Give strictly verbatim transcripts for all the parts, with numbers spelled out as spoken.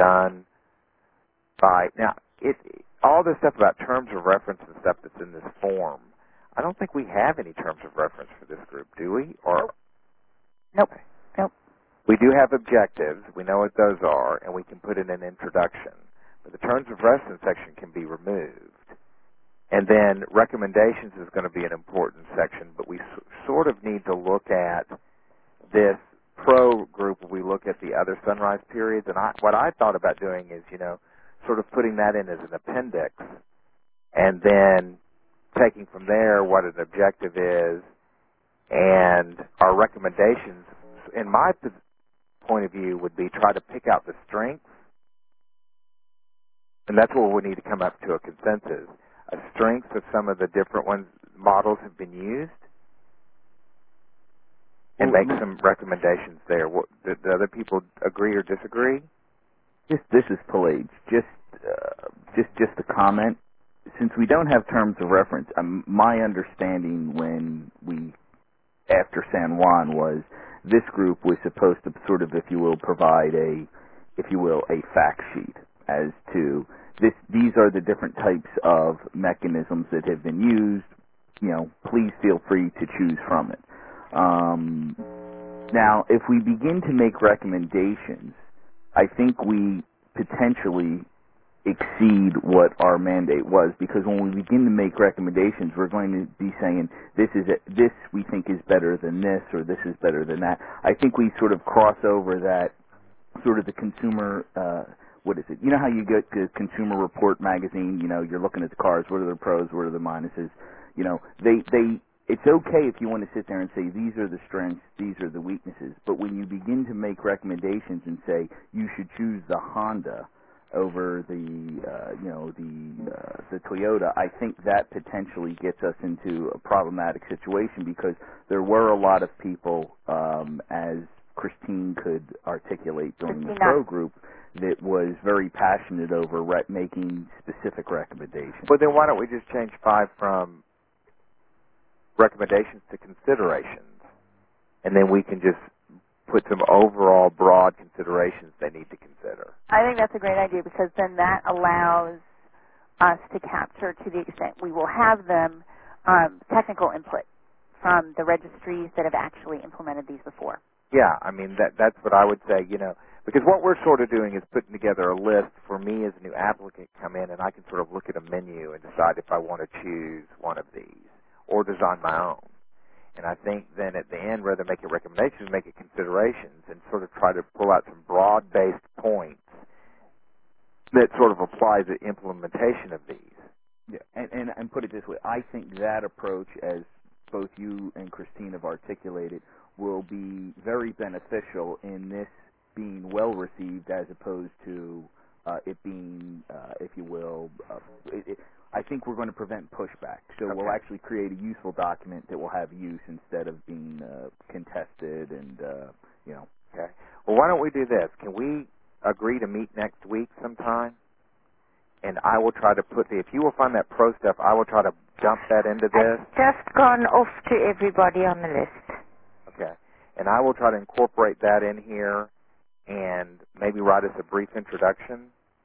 done by, now, it, all this stuff about terms of reference and stuff that's in this form, I don't think we have any terms of reference for this group, do we? Or Nope. Nope. we do have objectives. We know what those are, and we can put in an introduction. But the terms of reference section can be removed. And then recommendations is going to be an important section, but we s- sort of need to look at this pro group where we look at the other sunrise periods. And I, what I thought about doing is, you know, sort of putting that in as an appendix and then taking from there what an objective is and our recommendations, in my p- point of view, would be try to pick out the strengths, and that's where we need to come up to a consensus, a strength of some of the different ones, models have been used, and make some recommendations there. What, do, do other people agree or disagree? Just, this is Pallage. Just, uh, just, just a comment. Since we don't have terms of reference, um, my understanding when we, after San Juan, was this group was supposed to sort of, if you will, provide a, if you will, a fact sheet as to this. These are the different types of mechanisms that have been used. You know, please feel free to choose from it. Um, now, if we begin to make recommendations, I think we potentially exceed what our mandate was, because when we begin to make recommendations, we're going to be saying this is a, this we think is better than this, or this is better than that. I think we sort of cross over that sort of the consumer. Uh, what is it? You know how you get the Consumer Report magazine? You know, you're looking at the cars. What are the pros? What are the minuses? You know, they they. It's okay if you want to sit there and say these are the strengths, these are the weaknesses. But when you begin to make recommendations and say you should choose the Honda over the uh, you know the uh, the Toyota, I think that potentially gets us into a problematic situation, because there were a lot of people, um, as Christine could articulate during the pro group, that was very passionate over re- making specific recommendations. Well, then why don't we just change five from recommendations to considerations, and then we can just put some overall broad considerations they need to consider. I think that's a great idea, because then that allows us to capture, to the extent we will have them, um, technical input from the registries that have actually implemented these before. Yeah, I mean, that that's what I would say, you know, because what we're sort of doing is putting together a list for me as a new applicant to come in, and I can sort of look at a menu and decide if I want to choose one of these or design my own. And I think then at the end, rather than make it recommendations, make it considerations, and sort of try to pull out some broad-based points that sort of apply the implementation of these. Yeah, and, and, and put it this way, I think that approach, as both you and Christine have articulated, will be very beneficial in this being well-received, as opposed to uh, it being, uh, if you will, uh, it, it, I think we're going to prevent pushback. So okay. We'll actually create a useful document that will have use instead of being uh, contested and, uh, you know. Okay. Well, why don't we do this? Can we agree to meet next week sometime? And I will try to put the, if you will find that pro stuff, I will try to dump that into this. I've just gone off to everybody on the list. Okay. And I will try to incorporate that in here and maybe write us a brief introduction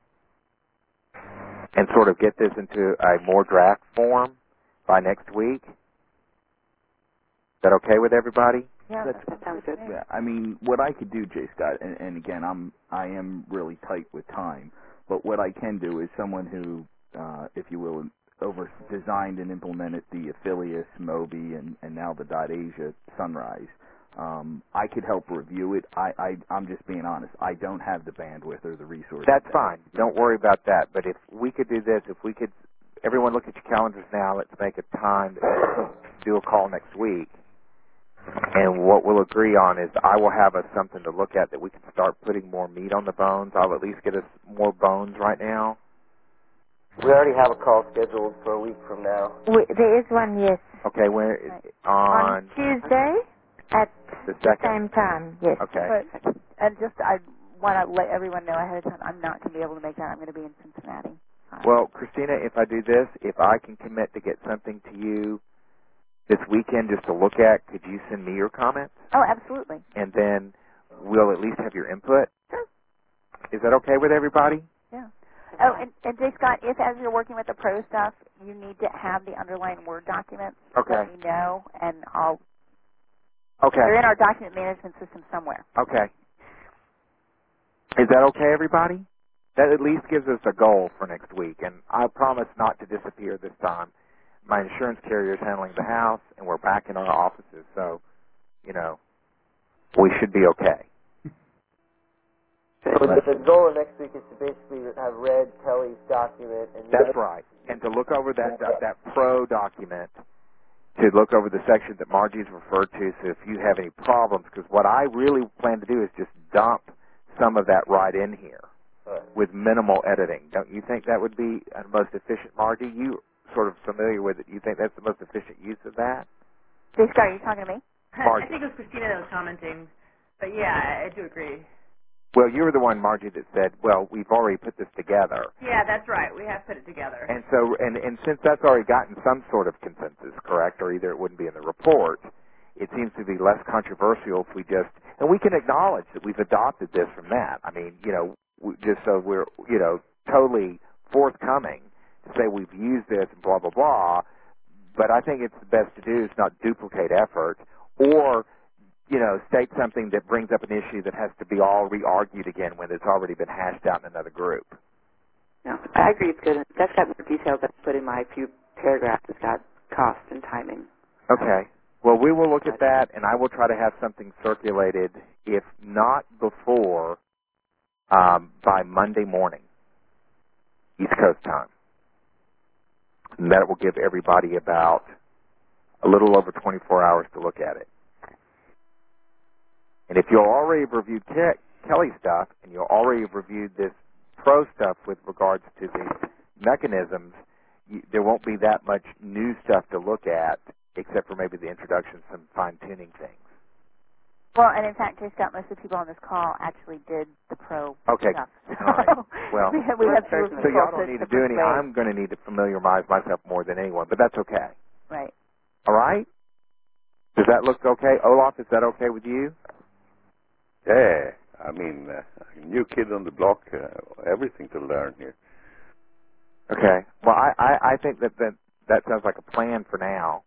and sort of get this into a more draft form by next week. Is that okay with everybody? Yeah, That's, that sounds good. Yeah, I mean, what I could do, J. Scott, and, and again, I'm I am really tight with time, but what I can do is someone who, uh, if you will, over designed and implemented the Affilius, Moby, and, and now the .Asia Sunrise. Um, I could help review it. I, I, I'm just being honest. I don't have the bandwidth or the resources. That's fine. Don't worry about that. But if we could do this, if we could, everyone look at your calendars now. Let's make a time to do a call next week. And what we'll agree on is I will have us something to look at that we can start putting more meat on the bones. I'll at least get us more bones right now. We already have a call scheduled for a week from now. We, there is one, yes. Okay, where is it? On, on Tuesday at the, the same time, yes. Okay. But, and just, I want to let everyone know ahead of time, I'm not going to be able to make that. I'm going to be in Cincinnati. Um, well, Christina, if I do this, if I can commit to get something to you this weekend just to look at, could you send me your comments? Oh, absolutely. And then we'll at least have your input. Sure. Is that okay with everybody? Yeah. Oh, and, and J. Scott, if as you're working with the pro stuff, you need to have the underlying Word documents, okay. let me know, and I'll. Okay. They're in our document management system somewhere. Okay. Is that okay, everybody? That at least gives us a goal for next week, and I promise not to disappear this time. My insurance carrier is handling the house, and we're back in our offices, so, you know, we should be okay. So the, the goal of next week is to basically have read Kelly's document. And That's right, and to look over that uh, that pro document, to look over the section that Margie's referred to, so if you have any problems, because what I really plan to do is just dump some of that right in here right. with minimal editing. Don't you think that would be the most efficient, Margie? You sort of familiar with it. You think that's the most efficient use of that? J. Scott, are you talking to me? Margie. I think it was Christina that was commenting, but yeah, I do agree. Well, you were the one, Margie, that said, well, we've already put this together. Yeah, that's right. We have put it together. And so, and, and since that's already gotten some sort of consensus, correct, or either it wouldn't be in the report, it seems to be less controversial if we just, and we can acknowledge that we've adopted this from that. I mean, you know, we, just so we're, you know, totally forthcoming to say we've used this and blah, blah, blah, but I think it's the best to do is not duplicate effort or, you know, state something that brings up an issue that has to be all re-argued again when it's already been hashed out in another group. No, I agree. It's good. That's got more details I've put in my few paragraphs. It's got cost and timing. Okay. Well, we will look at that, and I will try to have something circulated, if not before, um, by Monday morning, East Coast time. And that will give everybody about a little over twenty-four hours to look at it. And if you already have reviewed Ke- Kelly stuff, and you already have reviewed this pro stuff with regards to the mechanisms, you, there won't be that much new stuff to look at, except for maybe the introduction, some fine-tuning things. Well, and in fact, J. Scott, most of the people on this call actually did the pro okay. stuff. All right. Well, we have, we have so y'all don't need to do any. I'm going to need to familiarize myself more than anyone, but that's okay. Right. All right? Does that look okay? Olaf, is that okay with you? Yeah, I mean, uh, new kid on the block, uh, everything to learn here. Okay. Well, I, I, I think that, that that sounds like a plan for now.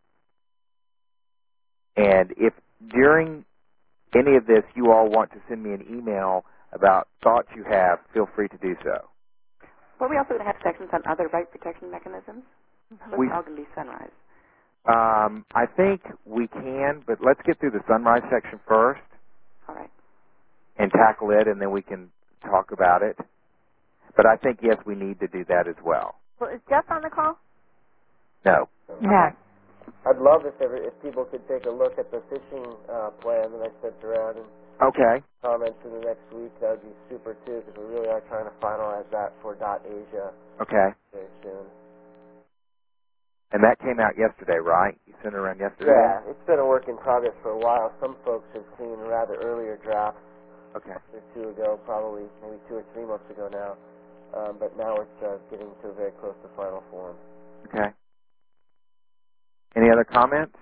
And if during any of this you all want to send me an email about thoughts you have, feel free to do so. Well, we also going to have sections on other right protection mechanisms. So We- it's all going to be Sunrise. Um, I think we can, but let's get through the Sunrise section first. All right. And tackle it, and then we can talk about it. But I think, yes, we need to do that as well. Well, is Jeff on the call? No. No. I'd love if every, if people could take a look at the fishing uh, plan that I sent around and Okay. comments in the next week. That would be super, too, because we really are trying to finalize that for .asia Okay. very soon. And that came out yesterday, right? You sent it around yesterday? Yeah, it's been a work in progress for a while. Some folks have seen rather earlier drafts Okay. a month or two ago, probably maybe two or three months ago now. Um, but now it's uh, getting to very close to final form. Okay. Any other comments?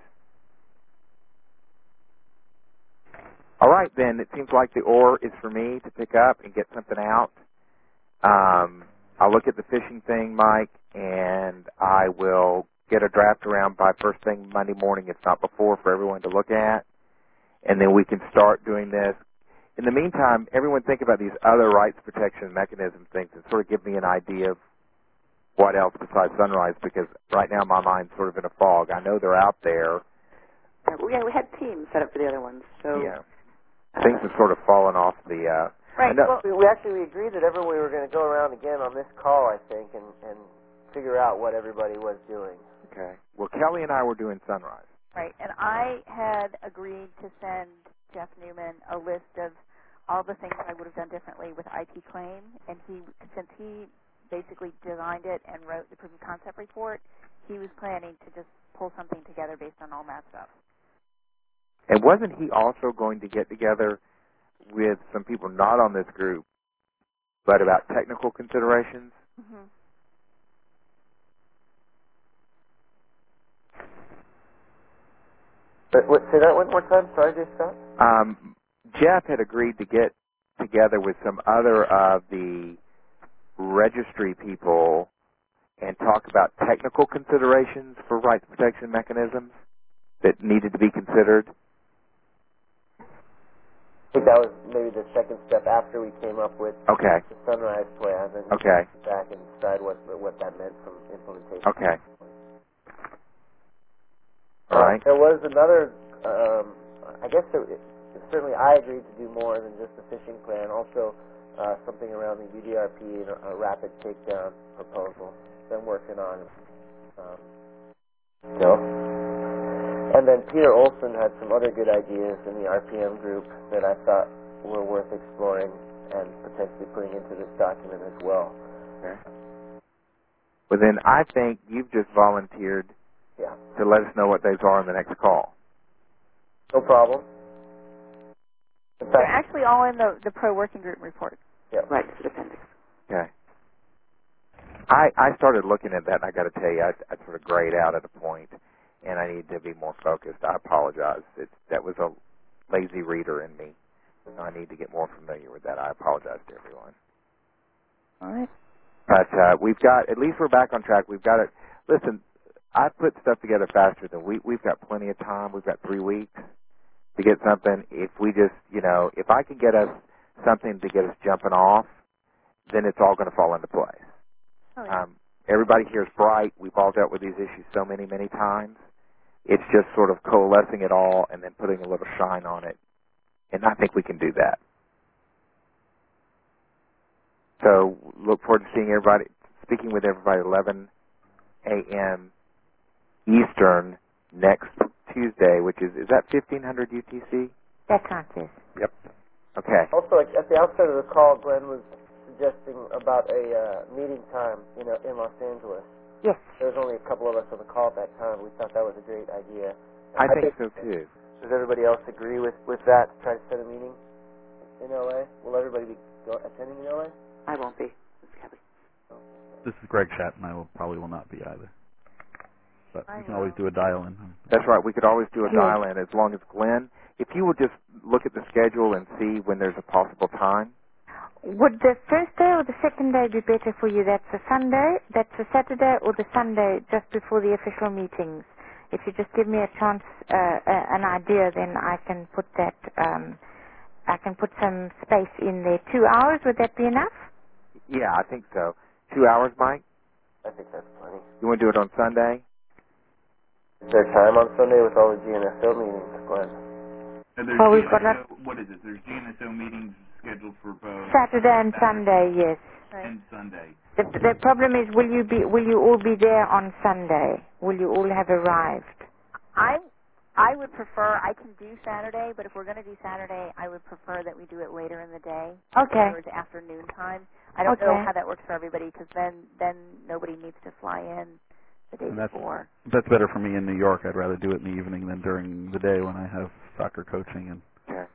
All right, then. It seems like the oar is for me to pick up and get something out. Um, I'll look at the fishing thing, Mike, and I will get a draft around by first thing Monday morning, if not before, for everyone to look at. And then we can start doing this. In the meantime, everyone think about these other rights protection mechanism things and sort of give me an idea of what else besides Sunrise, because right now my mind's sort of in a fog. I know they're out there. Yeah, we, yeah, we had teams set up for the other ones. So Yeah. uh, Things have sort of fallen off the... Uh, Right. I know, Well, We, we actually we agreed that everyone we were going to go around again on this call, I think, and, and figure out what everybody was doing. okay. Well, Kelly and I were doing Sunrise. right. And I had agreed to send Jeff Newman a list of all the things I would have done differently with I P Claim, and he, since he basically designed it and wrote the proof of concept report, he was planning to just pull something together based on all that stuff. And wasn't he also going to get together with some people not on this group, but about technical considerations? Mm-hmm. But what, say that one more time. Sorry, J. Scott. Um, Jeff had agreed to get together with some other of the registry people and talk about technical considerations for rights protection mechanisms that needed to be considered? I think that was maybe the second step after we came up with Okay. the Sunrise plan, and then Okay. go back and decide what what that meant from implementation. Okay. Uh, All right. There was another, um, I guess there, certainly I agreed to do more than just the fishing plan. Also, uh, something around the U D R P and a, a rapid takedown proposal. Been working on um, still. And then Peter Olson had some other good ideas in the R P M group that I thought were worth exploring and potentially putting into this document as well. Okay. Well, then I think you've just volunteered Yeah. to let us know what those are on the next call. No problem. In They're fact, actually all in the, the pro working group report. yeah. Right, it's an appendix. Okay. I I started looking at that, and I got to tell you, I, I sort of grayed out at a point, and I need to be more focused. I apologize. It's, that was a lazy reader in me. I need to get more familiar with that. I apologize to everyone. All right. But uh, we've got, at least we're back on track. We've got it. Listen, I put stuff together faster than we, we've got plenty of time. We've got three weeks to get something. If we just, you know, if I can get us something to get us jumping off, then it's all going to fall into place. Oh, yeah. Um, everybody here is bright. We've all dealt with these issues so many, many times. It's just sort of coalescing it all and then putting a little shine on it. And I think we can do that. So look forward to seeing everybody, speaking with everybody at eleven a.m. Eastern next Tuesday, which is, is that fifteen hundred U T C? That's right, yes. Yep. Okay. Also, like, at the outset of the call, Glenn was suggesting about a uh, meeting time, you know, in Los Angeles. Yes. There was only a couple of us on the call at that time. We thought that was a great idea. I think so, too. Does everybody else agree with, with that, to try to set a meeting in L A? Will everybody be go, attending in L A? I won't be. It's Kathy. This is Greg Schatt, and I will, probably will not be either. But I we can will. always do a dial-in. That's right. We could always do a Yes. dial-in as long as Glenn, if you would just look at the schedule and see when there's a possible time. Would the first day or the second day be better for you? That's a Sunday, that's a Saturday, or the Sunday just before the official meetings? If you just give me a chance, uh, uh, an idea, then I can put that, um, I can put some space in there. Two hours, would that be enough? Yeah, I think so. Two hours, Mike? I think that's plenty. You want to do it on Sunday? Is there time on Sunday with all the G N S O meetings, Glenn? And there's Oh, we've G got N S O, what is it? There's G N S O meetings scheduled for both Saturday and Sunday, yes. Right. and Sunday. The, the problem is, will you be, will you all be there on Sunday? Will you all have arrived? I I would prefer, I can do Saturday, but if we're going to do Saturday, I would prefer that we do it later in the day. Okay. Or afternoon time. I don't know Okay. how that works for everybody, because then, then nobody needs to fly in the day And that's- before. That's better for me in New York. I'd rather do it in the evening than during the day when I have soccer coaching. And Okay.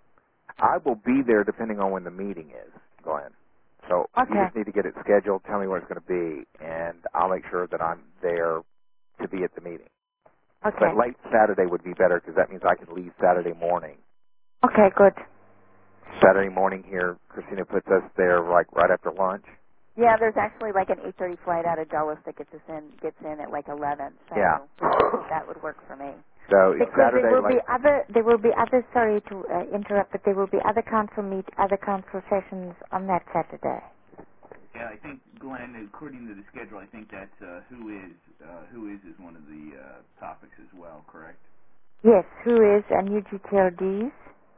I will be there depending on when the meeting is, Glenn. So you Okay. just need to get it scheduled, tell me what it's going to be, and I'll make sure that I'm there to be at the meeting. Okay. But late Saturday would be better because that means I can leave Saturday morning. Okay, good. Saturday morning here, Christina puts us there like right after lunch. Yeah, there's actually like an eight thirty flight out of Dulles that gets us in, gets in at like eleven. So Yeah. that would work for me. So Because Saturday, there will like, be other, there will be other. Sorry to uh, interrupt, but there will be other council meet, other council sessions on that Saturday. Yeah, I think, Glenn, according to the schedule, I think that uh, who is uh, who is is one of the uh, topics as well, correct? Yes, who is and new G T L Ds.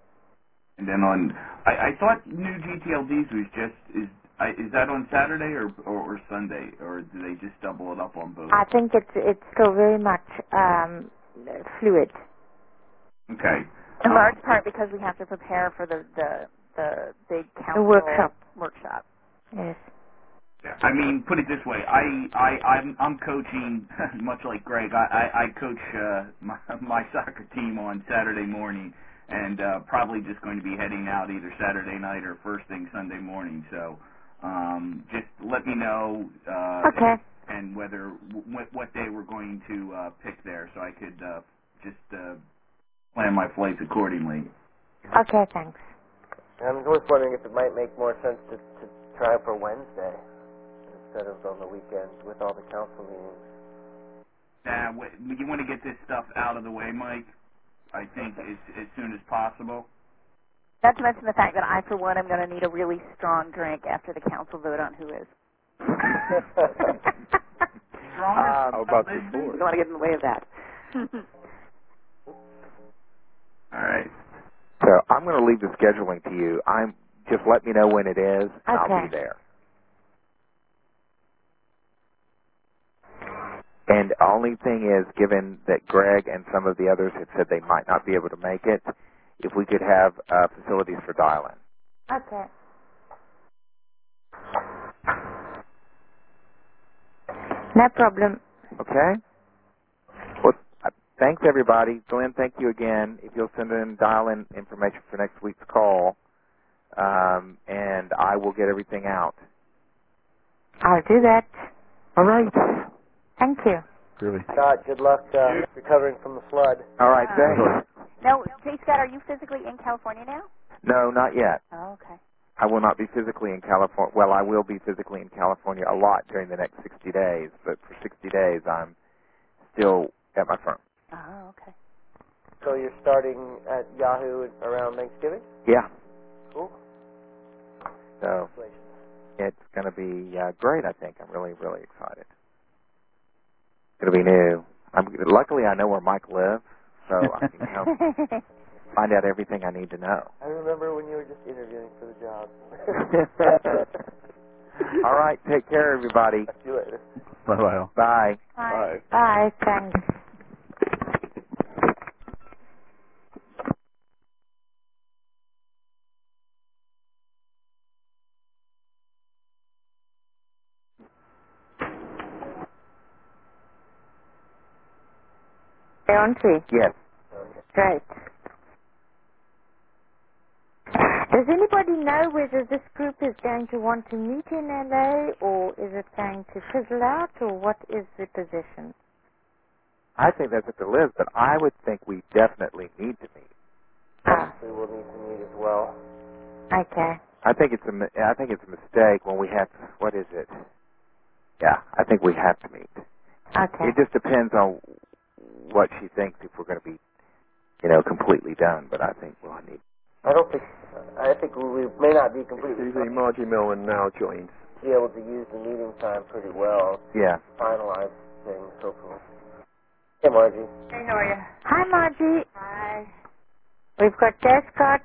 And then on, I, I thought new G T L Ds was just is I, is that on Saturday or, or or Sunday, or do they just double it up on both? I think it's it's still very much um, fluid. Okay. In Um, large part because we have to prepare for the the, the big council The workshop. workshop. Yes. I mean, put it this way, I, I, I'm, I'm coaching, much like Greg, I, I, I coach uh, my, my soccer team on Saturday morning, and uh, probably just going to be heading out either Saturday night or first thing Sunday morning, so um, just let me know uh, Okay. and whether, what, what day we're going to uh, pick there, so I could uh, just uh, plan my flights accordingly. Okay, thanks. And I'm just wondering if it might make more sense to, to try for Wednesday instead of on the weekends with all the council meetings. Uh, w- you want to get this stuff out of the way, Mike, I think, as, as soon as possible. Not to mention the fact that I, for one, am going to need a really strong drink after the council vote on who is. Stronger? How about the You fourth? don't want to get in the way of that. All right. So I'm going to leave the scheduling to you. I'm just let me know when it is, and I'll Okay. be there. And the only thing is, given that Greg and some of the others had said they might not be able to make it, if we could have uh, facilities for dial-in. Okay. No problem. Okay? Well, uh, thanks, everybody. Glenn, thank you again. If you'll send in dial-in information for next week's call, um, and I will get everything out. I'll do that. All right. Thank you. Really. Scott, good luck uh, recovering from the flood. All right, Uh, thanks. No, J. Scott, are you physically in California now? No, not yet. Oh, okay. I will not be physically in California. Well, I will be physically in California a lot during the next sixty days, but for sixty days I'm still at my firm. Oh, okay. So you're starting at Yahoo around Thanksgiving? Yeah. Cool. So Congratulations. it's going to be uh, great, I think. I'm really, really excited. It's going to be new. I'm, luckily, I know where Mike lives, so I can help find out everything I need to know. I remember when you were just interviewing for the job. All right. Take care, everybody. See you later. Bye-bye. all. Bye. Bye. Bye. Thanks. Aren't we? Yes. Great. Does anybody know whether this group is going to want to meet in L A or is it going to fizzle out, or what is the position? I think that's up to Liz, but I would think we definitely need to meet. Ah, We will need to meet as well. okay. I think it's a mi- I think it's a mistake when we have what is it? Yeah, I think we have to meet. Okay. It just depends on what she thinks if we're going to be, you know, completely done. But I think we'll need. I don't think, I think we may not be completely Excuse me, Margie Millen now joins. be able to use the meeting time pretty well. Yeah. Finalize things, hopefully. Hey, Margie. Hey, how are you? Hi, Margie. Hi. We've got Jay Scott,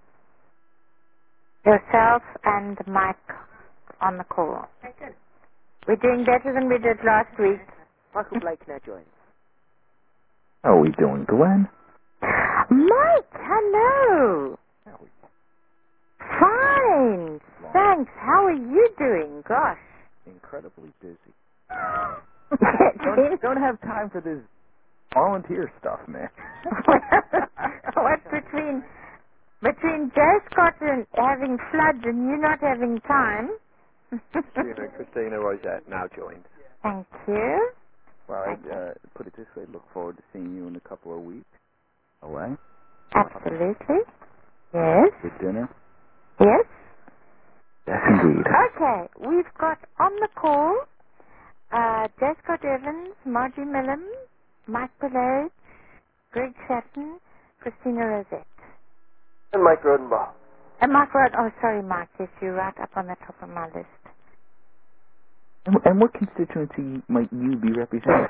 yourself, and Mike on the call. Hey, good. We're doing better than we did last week. Michael Blake now joins. How are we doing, Glenn? Mike, hello. Fine. Thanks. How are you doing? Gosh. Incredibly busy. Don't- don't, don't have time for this volunteer stuff, man. What between between Jay Scott and having floods and you not having time? Christina, Christina Rosette now joined. Thank you. Well, I'd uh, put it this way, look forward to seeing you in a couple of weeks. Away? Absolutely. Yes. Good dinner? Yes. Yes, indeed. Okay. We've got on the call uh, Jay Scott Evans, Margie Millam, Mike Pillage, Greg Shatton, Christina Rosette. And Mike Rodenbaugh. And Mike Rod. Oh, sorry, Mike. Yes, you're right up on the top of my list. And, and what constituency might you be representing?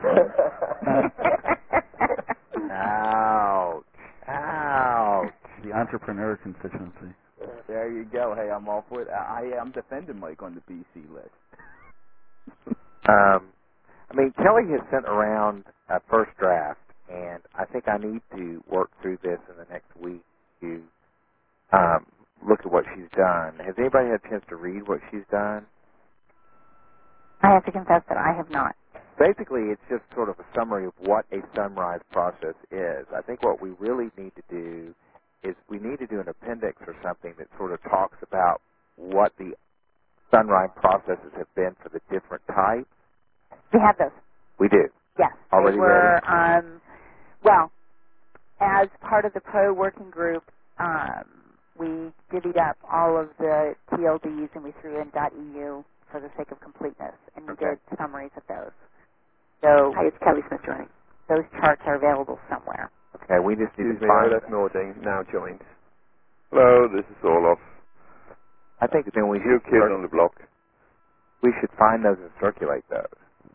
Ouch. Ouch. The entrepreneur constituency. There you go. Hey, I'm all for it. I, I'm defending Mike on the B C list. Um, I mean, Kelly has sent around a first draft, and I think I need to work through this in the next week to um, look at what she's done. Has anybody had a chance to read what she's done? I have to confess that I have not. Basically, it's just sort of a summary of what a sunrise process is. I think what we really need to do is we need to do an appendix or something that sort of talks about what the sunrise processes have been for the different types. We have those. We do. Yes. Already they were, ready? um, well, as part of the pro working group, um, we divvied up all of the T L Ds and we threw in .eu for the sake of completeness, and we Okay. did summaries of those. So Hi, it's Kelly Smith joining. those charts are available somewhere. Okay, we just need Excuse to me, find. O F Nording now joined. Hello, this is Olaf. I think then we New should kid cir- on the block. we should find those and circulate those.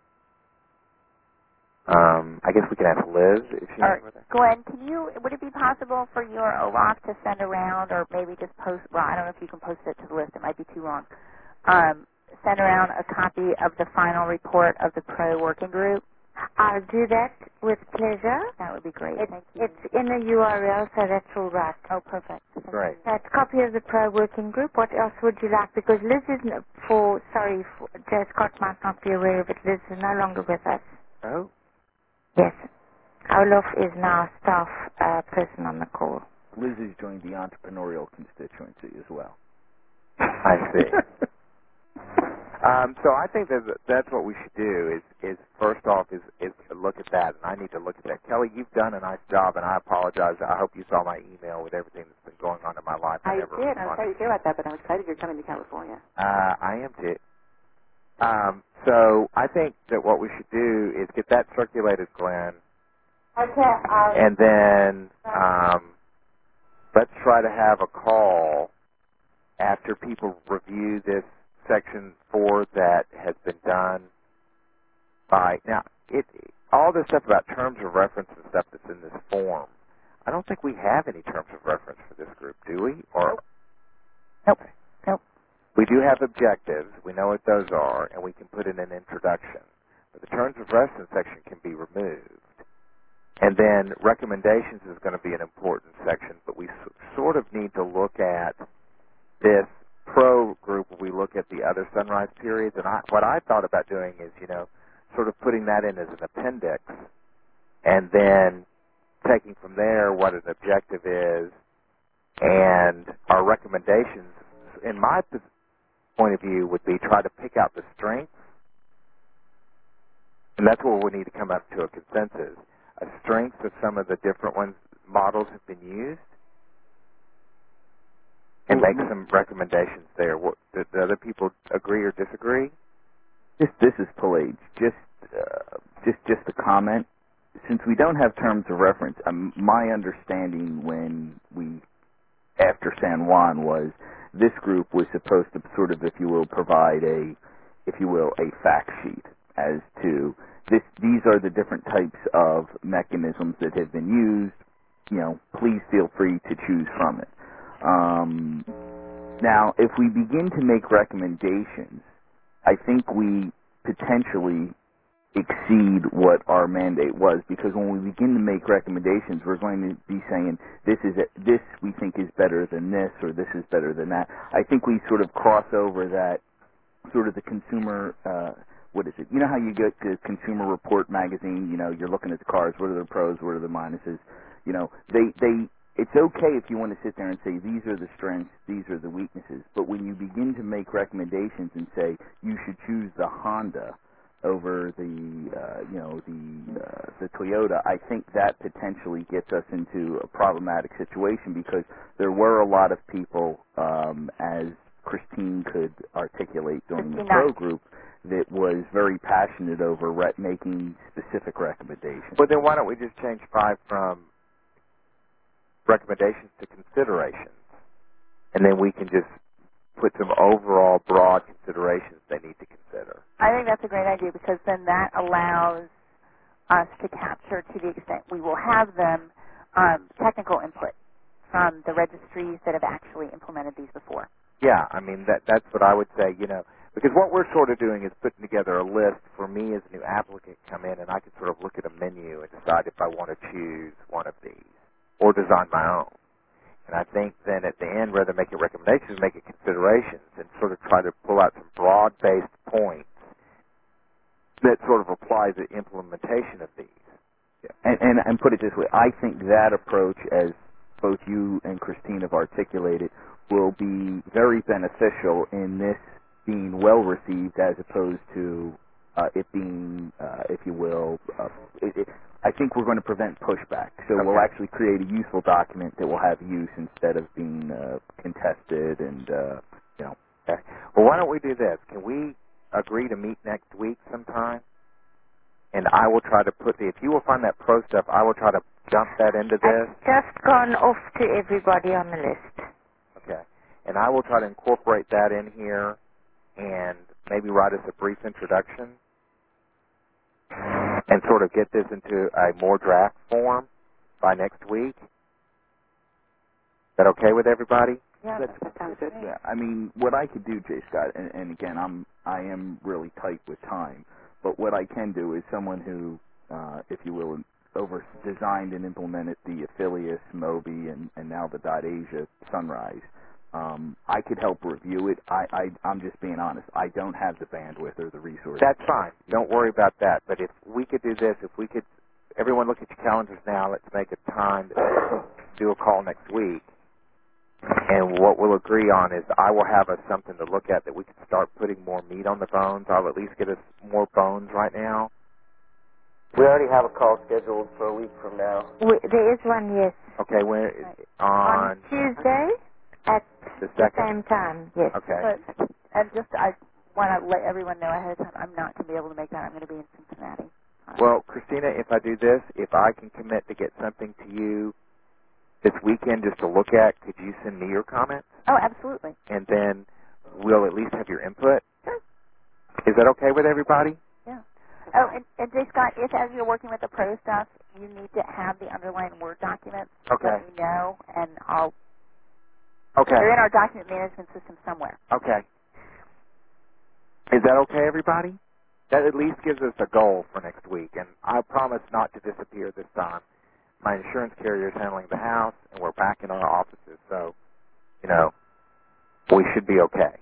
Um, I guess we can ask Liz if she Or, has with her. Glenn, can you, would it be possible for your Olaf to send around, or maybe just post, well, I don't know if you can post it to the list, it might be too long, um, send around a copy of the final report of the Pro Working Group? I'll do that with pleasure. That would be great. It, Thank you. it's in the U R L, so that's all right. Oh, perfect. Thank Great. you. That's a copy of the Pro Working Group. What else would you like? Because Liz is n- for, sorry, for, Joe Scott might not be aware of it. Liz is no longer with us. Oh. Yes. Olaf is now a staff uh, person on the call. Liz has joined the entrepreneurial constituency as well. I see. um, so I think that that's what we should do is, is first off is, is look at that, and I need to look at that. Kelly, you've done a nice job, and I apologize. I hope you saw my email with everything that's been going on in my life. I never did. I was responded. excited to hear about that, but I'm excited you're coming to California. Uh, I am too. Um, so I think that what we should do is get that circulated, Glenn, Okay. Uh, and then um, let's try to have a call after people review this section four that has been done by now. It all this stuff about terms of reference and stuff that's in this form. I don't think we have any terms of reference for this group, do we? Or Nope. Nope. we do have objectives. We know what those are, and we can put in an introduction. But the terms of reference section can be removed. And then recommendations is going to be an important section, but we s- sort of need to look at this pro group where we look at the other sunrise periods. And I, what I thought about doing is, you know, sort of putting that in as an appendix, and then taking from there what an objective is and our recommendations. In my p- point of view, would be try to pick out the strengths, and that's where we need to come up to a consensus. A strength of some of the different ones models have been used, and make some recommendations there. What, do, do other people agree or disagree? This this is Pallage. Just uh, just just a comment. Since we don't have terms of reference, um, my understanding when we after San Juan was this group was supposed to sort of, if you will, provide a, if you will, a fact sheet as to this. These are the different types of mechanisms that have been used. You know, please feel free to choose from it. Um, now, if we begin to make recommendations, I think we potentially exceed what our mandate was, because when we begin to make recommendations, we're going to be saying this is a, this we think is better than this, or this is better than that. I think we sort of cross over that sort of the consumer. Uh, what is it? You know how you get the Consumer Report magazine? You know, you're looking at the cars. What are the pros? What are the minuses? You know, they they. It's okay if you want to sit there and say these are the strengths, these are the weaknesses. But when you begin to make recommendations and say you should choose the Honda over the uh, you know the uh, the Toyota, I think that potentially gets us into a problematic situation, because there were a lot of people, um, as Christine could articulate during the pro group, that was very passionate over re- making specific recommendations. Well, then why don't we just change five from recommendations to considerations, and then we can just put some overall broad considerations they need to consider. I think that's a great idea, because then that allows us to capture, to the extent we will have them, um, technical input from the registries that have actually implemented these before. Yeah, I mean, that that's what I would say, you know, because what we're sort of doing is putting together a list for me as a new applicant to come in, and I can sort of look at a menu and decide if I want to choose one of these or design my own. And I think then at the end, rather than make it recommendations, make it considerations, and sort of try to pull out some broad-based points that sort of apply the implementation of these. Yeah. And, and and put it this way, I think that approach, as both you and Christine have articulated, will be very beneficial in this being well received, as opposed to uh, it being, uh, if you will, uh, it, it, I think we're going to prevent pushback. So Okay. we'll actually create a useful document that will have use instead of being uh, contested and, uh, you know. Okay. Well, why don't we do this? Can we agree to meet next week sometime? And I will try to put the, if you will find that pro stuff, I will try to dump that into this. I've just gone off to everybody on the list. Okay. And I will try to incorporate that in here and maybe write us a brief introduction and sort of get this into a more draft form by next week. Is that okay with everybody? Yeah, that, that sounds good. Yeah, I mean, what I could do, J. Scott, and, and again, I'm I am really tight with time, but what I can do is someone who, uh, if you will, over designed and implemented the Affilius, Moby, and, and now the .Asia Sunrise. Um, I could help review it. I, I I'm just being honest. I don't have the bandwidth or the resources. That's fine. Don't worry about that. But if we could do this, if we could, everyone look at your calendars now. Let's make a time to do a call next week. And what we'll agree on is I will have us something to look at that we can start putting more meat on the bones. I'll at least get us more bones right now. We already have a call scheduled for a week from now. We, there is one, yes. Okay, when on, on Tuesday at the, the same time, yes. Okay. But, and just I want to let everyone know ahead of time, I'm not going to be able to make that. I'm going to be in Cincinnati. Well, Christina, if I do this, if I can commit to get something to you this weekend just to look at, could you send me your comments? Oh, absolutely. And then we'll at least have your input. Sure. Is that okay with everybody? Yeah. Oh, and, and J. Scott, if as you're working with the pro stuff, you need to have the underlying Word documents, okay. let me know, and I'll. Okay. They're in our document management system somewhere. Okay. Is that okay, everybody? That at least gives us a goal for next week, and I promise not to disappear this time. My insurance carrier is handling the house, and we're back in our offices, so, you know, we should be okay.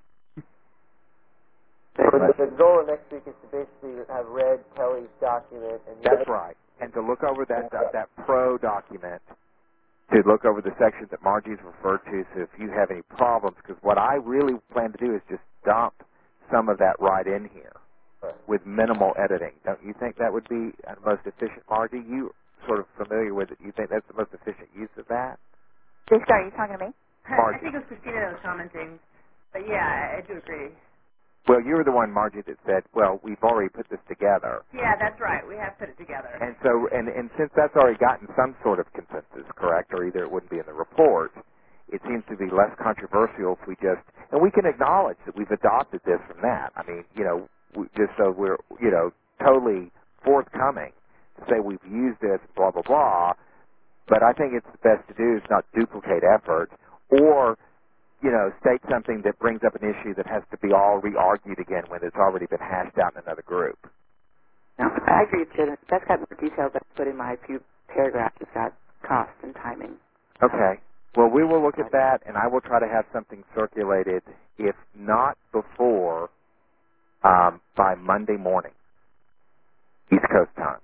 So the, the goal of next week is to basically have read Kelly's document. And That's right, and to look over that, that that pro document, to look over the sections that Margie's referred to, so if you have any problems, because what I really plan to do is just dump some of that right in here right. with minimal editing. Don't you think that would be the most efficient, Margie? You sort of familiar with it. You think that's the most efficient use of that? J. Scott, are you talking to me? I think it was Christina that was commenting. But yeah, I do agree. Well, you were the one, Margie, that said, well, we've already put this together. Yeah, that's right. We have put it together. And so, and, and since that's already gotten some sort of consensus, correct, or either it wouldn't be in the report, it seems to be less controversial if we just, and we can acknowledge that we've adopted this from that. I mean, you know, we, just so we're, you know, totally forthcoming to say we've used this, blah, blah, blah, but I think it's best to do is not duplicate effort or, you know, state something that brings up an issue that has to be all re-argued again when it's already been hashed out in another group. No, I agree with you. That's got more details that I put in my few paragraphs. It's got cost and timing. Okay. Well, we will look at that, and I will try to have something circulated, if not before, um, by Monday morning, East Coast time.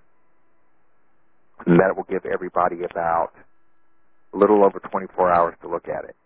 And that will give everybody about a little over twenty-four hours to look at it.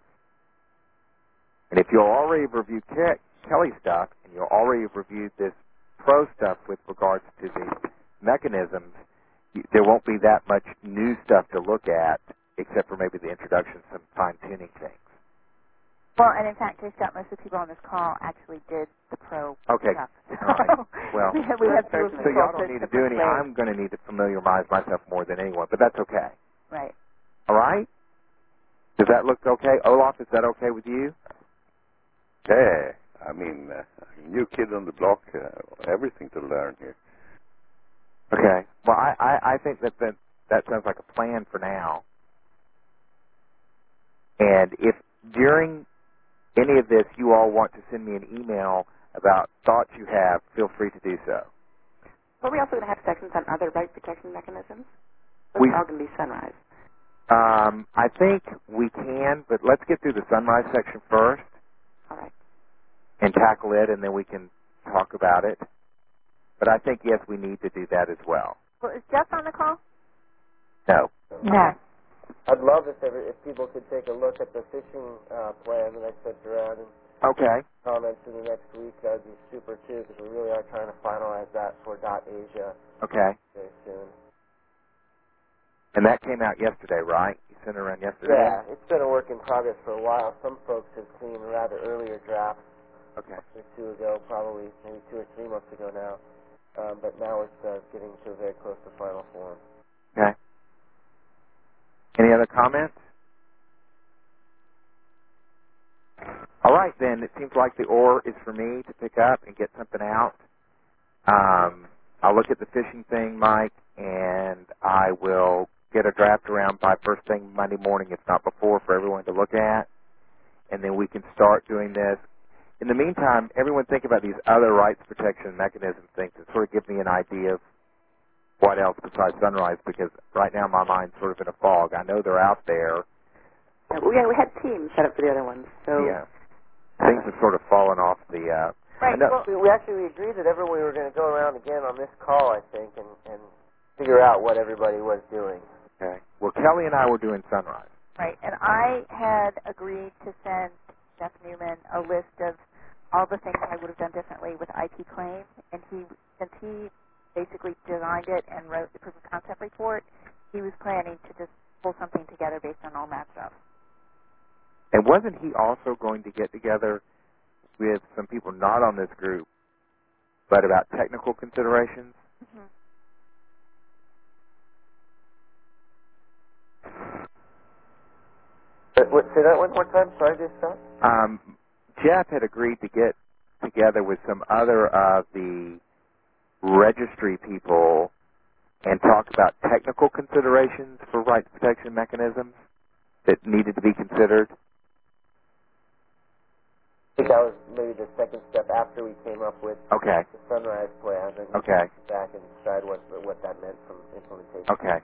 And if you'll already have reviewed Ke- Kelly's stuff, and you'll already have reviewed this pro stuff with regards to the mechanisms, you, there won't be that much new stuff to look at, except for maybe the introduction, some fine-tuning things. Well, and in fact, J. Scott, most of the people on this call actually did the pro Okay. stuff. All right. Well, we have, we have so, so y'all don't need to do any. I'm going to need to familiarize myself more than anyone, but that's okay. Right. All right? Does that look okay? Olaf, is that okay with you? Yeah, I mean, uh, new kid on the block, uh, everything to learn here. Okay. Well, I, I, I think that, that that sounds like a plan for now. And if during any of this you all want to send me an email about thoughts you have, feel free to do so. But we also going to have sections on other right protection mechanisms? Or We- it's all going to be Sunrise? Um, I think we can, but let's get through the Sunrise section first. All right. And tackle it, and then we can talk about it. But I think, yes, we need to do that as well. Well, is Jeff on the call? No. No. I'd love if every, if people could take a look at the fishing uh, plan that I sent around and Okay. comments in the next week. That would be super, too, because we really are trying to finalize that for .Asia Okay. very soon. And that came out yesterday, right? You sent it around yesterday? Yeah, it's been a work in progress for a while. Some folks have seen rather earlier drafts. Okay. A month or two ago, probably maybe two or three months ago now. Um, but now it's uh, getting to very close to final form. Okay. Any other comments? All right, then. It seems like the oar is for me to pick up and get something out. Um, I'll look at the fishing thing, Mike, and I will get a draft around by first thing Monday morning, if not before, for everyone to look at. And then we can start doing this. In the meantime, everyone think about these other rights protection mechanism things and sort of give me an idea of what else besides Sunrise, because right now my mind's sort of in a fog. I know they're out there. Uh, we, we had teams set up for the other ones, so Yeah. Things have sort of fallen off the... Uh, right. I know. Well, we, we actually agreed that everyone we were going to go around again on this call, I think, and, and figure out what everybody was doing. Okay. Well, Kelly and I were doing Sunrise. Right, and I had agreed to send Jeff Newman a list of all the things I would have done differently with I P Claim, and he, since he basically designed it and wrote the proof of concept report, he was planning to just pull something together based on all that stuff. And wasn't he also going to get together with some people not on this group, but about technical considerations? Mm-hmm. Uh, what, say that one more time. Sorry, just Scott. Um, Jeff had agreed to get together with some other of the registry people and talk about technical considerations for rights protection mechanisms that needed to be considered. I think that was maybe the second step after we came up with Okay. the Sunrise plan, and we Okay. came back and decide what what that meant from implementation. Okay.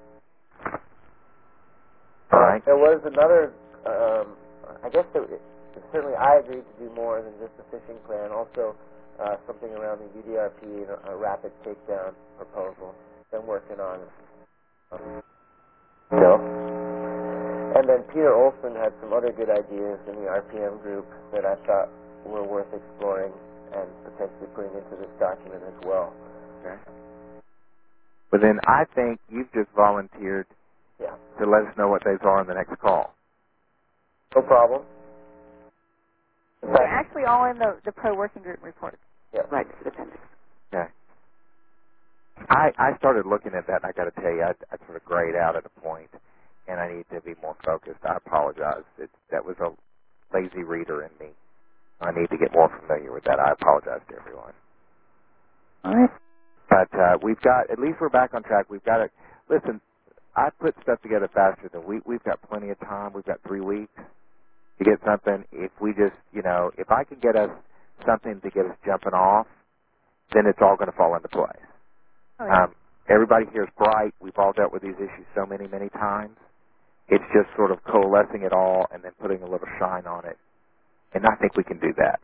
All right. There was another, um, I guess there, certainly I agreed to do more than just the fishing plan. Also, uh, something around the U D R P and a, a rapid takedown proposal. Been working on it. Um, no. And then Peter Olson had some other good ideas in the R P M group that I thought were worth exploring and potentially putting into this document as well. Okay. But then I think you've just volunteered Yeah. to let us know what those are on the next call. No problem. In They're fact, actually all in the, the pro working group report. yeah. right, it's the appendix. Okay. I, I started looking at that, and I got to tell you, I, I sort of grayed out at a point, and I need to be more focused. I apologize. It, that was a lazy reader in me. I need to get more familiar with that. I apologize to everyone. All right. But uh, we've got, at least we're back on track. We've got to, listen, I put stuff together faster than we, we've got plenty of time. We've got three weeks to get something. If we just, you know, if I can get us something to get us jumping off, then it's all going to fall into place. Oh, yeah. Um, everybody here is bright. We've all dealt with these issues so many, many times. It's just sort of coalescing it all and then putting a little shine on it. And I think we can do that.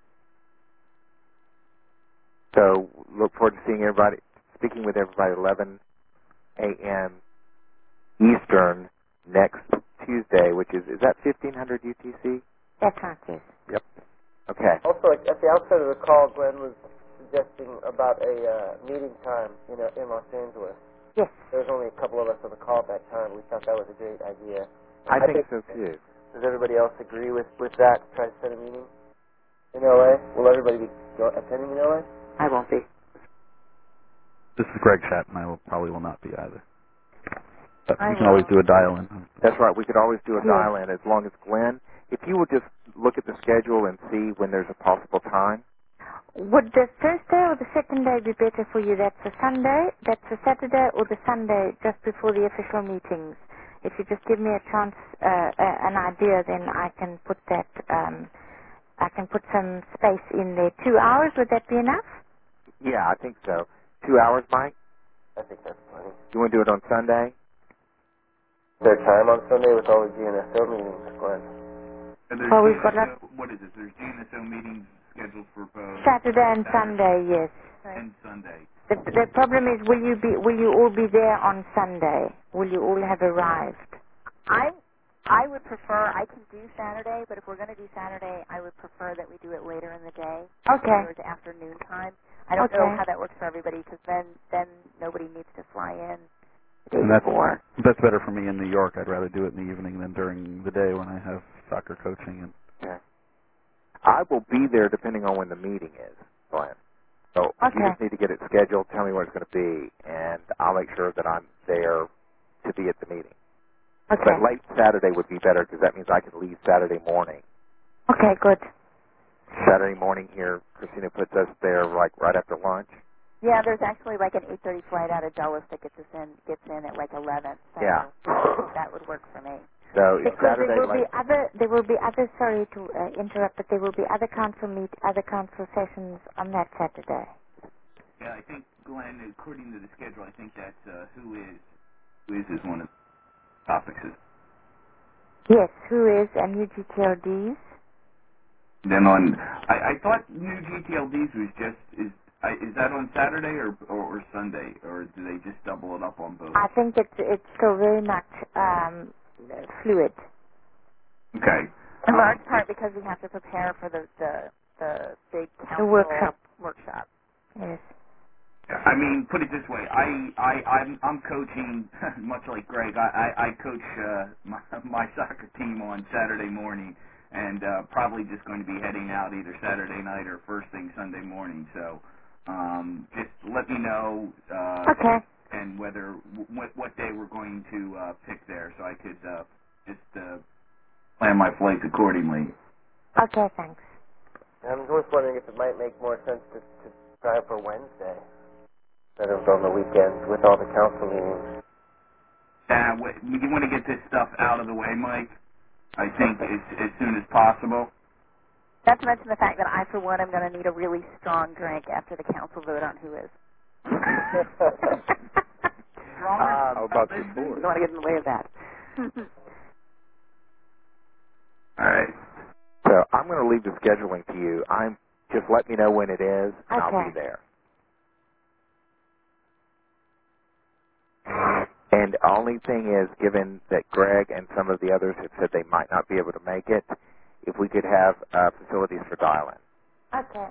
So look forward to seeing everybody, speaking with everybody at eleven a.m. Eastern next Tuesday, which is, is that fifteen hundred U T C? That's right, yes. Yep. Okay. Also, at the outset of the call, Glenn was suggesting about a uh, meeting time in, uh, in Los Angeles. Yes. There was only a couple of us on the call at that time. We thought that was a great idea. I, I think, think so too. Does everybody else agree with, with that? Try to set a meeting in L A? Will everybody be go, attending in L A? I won't be. This is Greg Shatton. I will, probably will not be either. But I we can always will. do a dial-in. That's right. We could always do a Yes. dial-in as long as Glenn, if you would just look at the schedule and see when there's a possible time. Would the first day or the second day be better for you? That's a Sunday, that's a Saturday, or the Sunday just before the official meetings? If you just give me a chance, uh, uh, an idea, then I can put that, um, I can put some space in there. Two hours, would that be enough? Yeah, I think so. Two hours, Mike? I think that's plenty. You want to do it on Sunday? Is there time on Sunday with all the G N S O meetings, Glenn? And there's Oh, we've got G N S O, what is it? There's G N S O meetings scheduled for both Saturday and Saturday Sunday, yes. and Sunday. The, the problem is, will you be, will you all be there on Sunday? Will you all have arrived? I I would prefer, I can do Saturday, but if we're going to do Saturday, I would prefer that we do it later in the day. Okay. Or to afternoon time. I don't Okay. know how that works for everybody, because then, then nobody needs to fly in the day And that's, before. that's better for me in New York. I'd rather do it in the evening than during the day when I have soccer coaching. And Okay. I will be there depending on when the meeting is, Glenn. So if you Okay. just need to get it scheduled, tell me what it's going to be, and I'll make sure that I'm there to be at the meeting. Okay. But late Saturday would be better because that means I can leave Saturday morning. Okay, good. Saturday morning here, Christina puts us there like right after lunch. Yeah, there's actually like an eight thirty flight out of Dulles that gets us in gets in at like eleven. So Yeah. that would work for me. So it's Because Saturday there will late. be other, there will be other. Sorry to uh, interrupt, but there will be other council meet, other council sessions on that Saturday. Yeah, I think, Glenn, according to the schedule, I think that's uh, who is who is is one of the topics. Yes, who is and U G T L Ds. Then on, I, I thought new G T L Ds was just is I, is that on Saturday or, or or Sunday, or do they just double it up on both? I think it's it's still very much um, fluid. Okay. In large part because we have to prepare for the the, the big council The workshop. workshop. Yes. I mean, put it this way, I, I, I'm, I'm coaching, much like Greg, I, I, I coach uh, my, my soccer team on Saturday morning, and uh, probably just going to be heading out either Saturday night or first thing Sunday morning, so um, just let me know uh, Okay. and whether, what, what day we're going to uh, pick there, so I could uh, just uh, plan my flights accordingly. Okay, thanks. I'm just wondering if it might make more sense to, to try for Wednesday instead of on the weekends with all the council meetings. Uh, wh- you want to get this stuff out of the way, Mike, I think, as, as soon as possible. Not to mention the fact that I, for one, am going to need a really strong drink after the council vote on who is. Um, How about I before? don't want to get in the way of that. All right. So I'm going to leave the scheduling to you. I'm just let me know when it is, and I'll Okay. be there. And the only thing is, given that Greg and some of the others have said they might not be able to make it, if we could have uh, facilities for dial-in. Okay.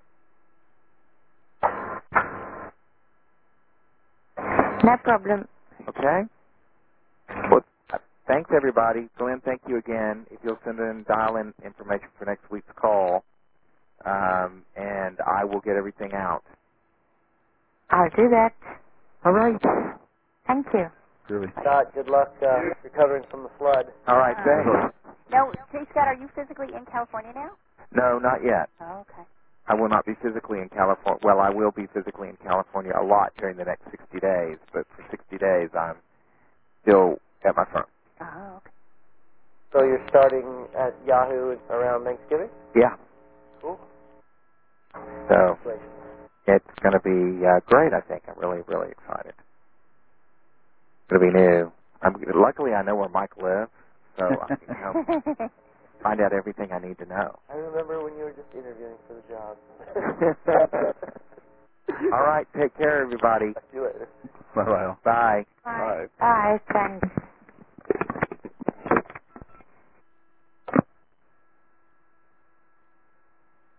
No problem. Okay? Well, uh, thanks, everybody. Glenn, thank you again. If you'll send in dial-in information for next week's call, um, and I will get everything out. I'll do that. All right. Thank you. really. Scott, good luck uh, recovering from the flood. All right, Uh, thanks. No, Jay Scott, are you physically in California now? No, not yet. Oh, okay. I will not be physically in California. Well, I will be physically in California a lot during the next sixty days, but for sixty days I'm still at my firm. Oh, okay. So you're starting at Yahoo around Thanksgiving? Yeah. Cool. So Congratulations. it's going to be uh, great, I think. I'm really, really excited. It's going to be new. I'm, luckily, I know where Mike lives, so I can help find out everything I need to know. I remember when you were just interviewing for the job. All right. Take care, everybody. See you later. Bye-bye. Bye. Bye. Bye, thanks.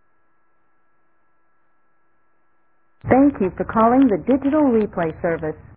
Thank you for calling the Digital Replay Service.